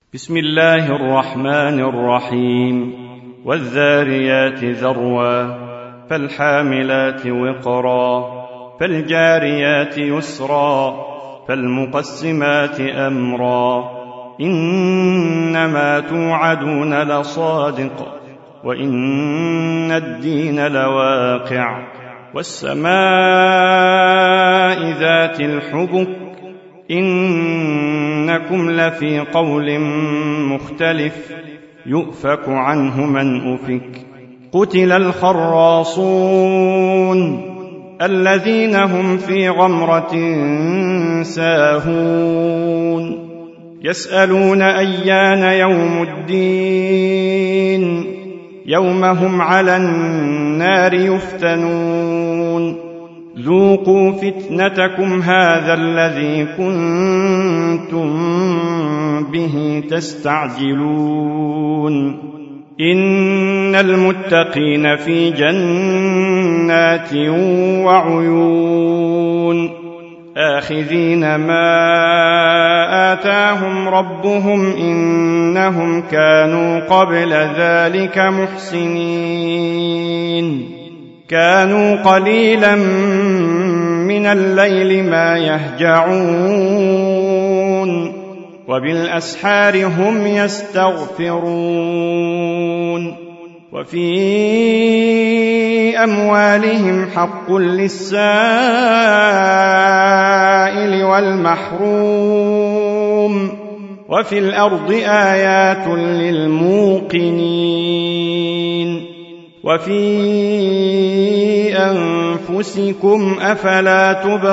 بسم الله الرحمن الرحيم والذاريات ذروا فالحاملات وقرا فالجاريات يسرا فالمقسمات أمرا إنما توعدون لصادق وإن الدين لواقع والسماء ذات الحبك إنكم لفي قول مختلف يؤفك عنه من أفك قتل الخراصون الذين هم في غمرة ساهون يسألون أيان يوم الدين يوم هم على النار يفتنون ذوقوا فتنتكم هذا الذي كنتم به تستعجلون إن المتقين في جنات وعيون آخذين ما آتاهم ربهم إنهم كانوا قبل ذلك محسنين كانوا قليلا من الليل ما يهجعون وبالأسحار هم يستغفرون وفي أموالهم حق للسائل والمحروم وفي الأرض آيات للموقنين وفي أنفسكم أفلا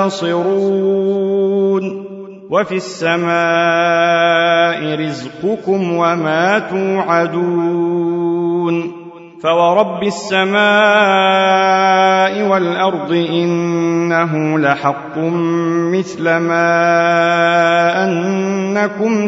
تبصرون وفي السماء رزقكم وما توعدون فورب السماء والأرض إنه لحق مثل ما أنكم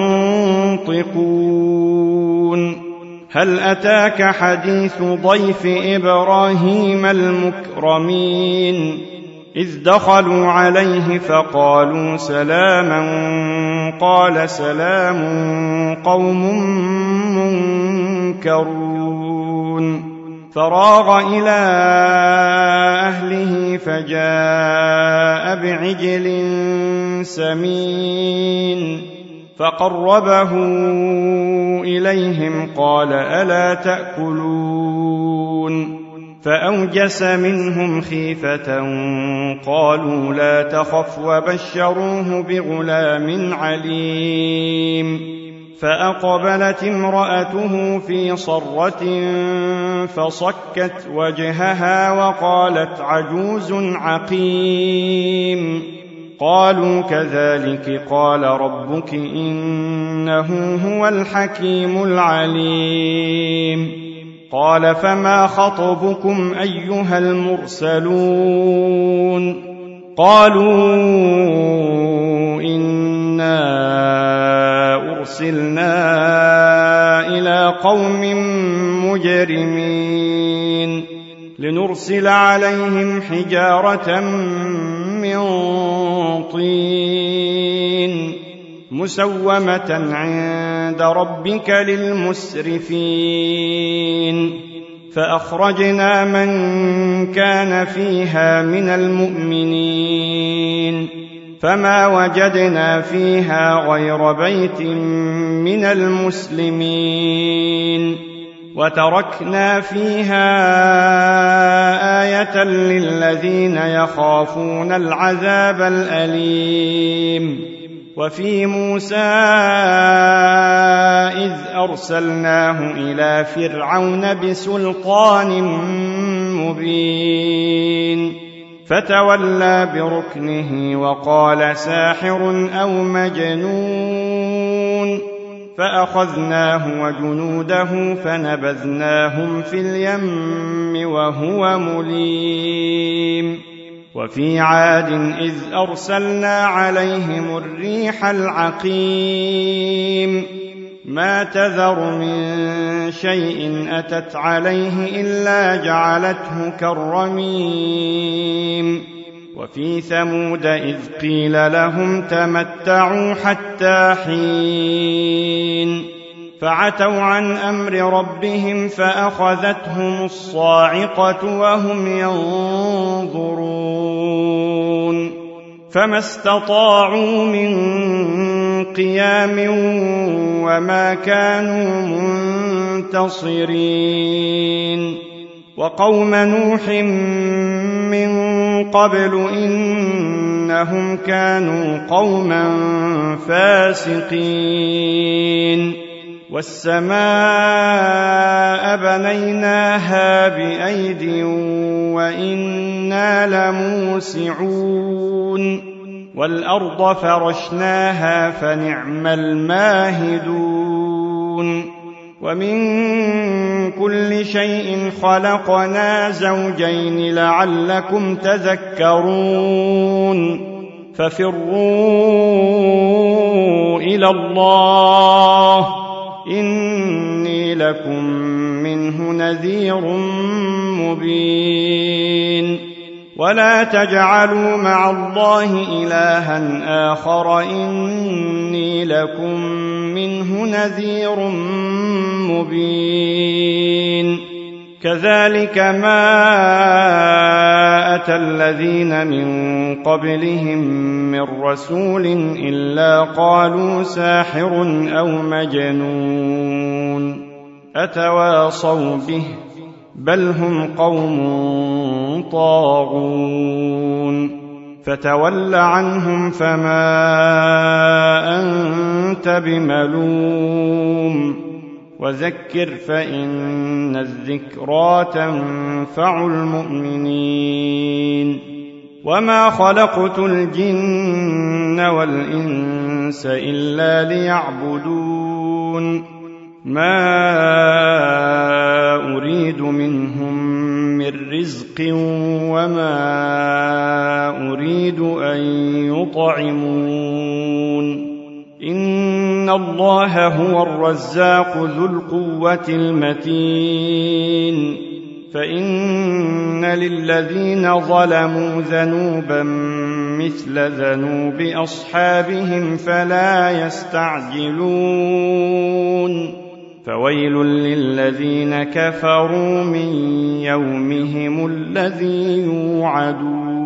تنطقون هل أتاك حديث ضيف إبراهيم المكرمين إذ دخلوا عليه فقالوا سلاما قال سلام قوم منكرون فراغ إلى أهله فجاء بعجل سمين فقربه إليهم قال ألا تأكلون فأوجس منهم خيفة قالوا لا تخف وبشروه بغلام عليم فأقبلت امرأته في صرة فصكت وجهها وقالت عجوز عقيم قالوا كذلك قال ربك إنه هو الحكيم العليم قال فما خطبكم أيها المرسلون قالوا إنا أرسلنا إلى قوم مجرمين لنرسل عليهم حجارة من طين مسومة عند ربك للمسرفين فأخرجنا من كان فيها من المؤمنين فما وجدنا فيها غير بيت من المسلمين وتركنا فيها آية للذين يخافون العذاب الأليم وفي موسى إذ أرسلناه إلى فرعون بسلطان مبين فتولى بركنه وقال ساحر أو مجنون فأخذناه وجنوده فنبذناهم في اليم وهو مليم وفي عاد إذ أرسلنا عليهم الريح العقيم ما تذر من شيء أتت عليه إلا جعلته كالرميم وفي ثمود إذ قيل لهم تمتعوا حتى حين فعتوا عن أمر ربهم فأخذتهم الصاعقة وهم ينظرون فما استطاعوا من قيام وما كانوا منتصرين وقوم نوح من قبل إنهم كانوا قوما فاسقين والسماء بنيناها بأيد وإنا لموسعون والأرض فرشناها فنعم الماهدون ومن كل شيء خلقنا زوجين لعلكم تذكرون ففروا إلى الله إني لكم منه نذير مبين ولا تجعلوا مع الله إلها آخر إني لكم منه نذير مبين كذلك ما أتى الذين من قبلهم من رسول إلا قالوا ساحر أو مجنون أتواصوا به بل هم قوم طاغون فتول عنهم فما أنت بملوم وذكر فإن الذكرى تنفع المؤمنين وما خلقت الجن والإنس إلا ليعبدون ما أريد منهم من رزق وما أريد أن يطعمون إن الله هو الرزاق ذو القوة المتين فإن للذين ظلموا ذنوبا مثل ذنوب أصحابهم فلا يستعجلون فويل للذين كفروا من يومهم الذي يوعدون